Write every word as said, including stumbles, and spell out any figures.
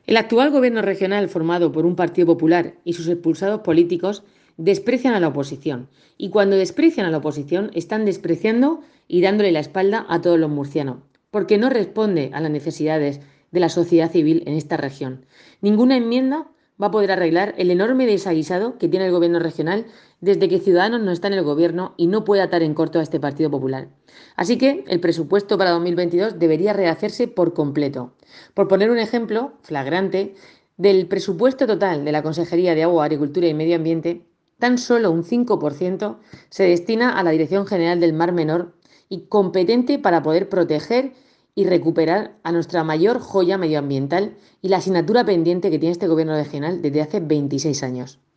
El actual gobierno regional, formado por un Partido Popular y sus expulsados políticos, desprecian a la oposición. Y cuando desprecian a la oposición, están despreciando y dándole la espalda a todos los murcianos, porque no responde a las necesidades de la sociedad civil en esta región. Ninguna enmienda va a poder arreglar el enorme desaguisado que tiene el gobierno regional desde que Ciudadanos no está en el gobierno y no puede atar en corto a este Partido Popular. Así que el presupuesto para dos mil veintidós debería rehacerse por completo. Por poner un ejemplo flagrante, del presupuesto total de la Consejería de Agua, Agricultura y Medio Ambiente, tan solo un cinco por ciento se destina a la Dirección General del Mar Menor y competente para poder proteger y recuperar a nuestra mayor joya medioambiental y la asignatura pendiente que tiene este gobierno regional desde hace veintiséis años.